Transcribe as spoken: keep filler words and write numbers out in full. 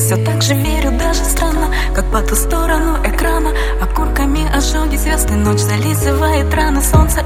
все так же верю, даже странно, как по ту сторону экрана окурками ожоги звезды, ночь зализывает раны, солнце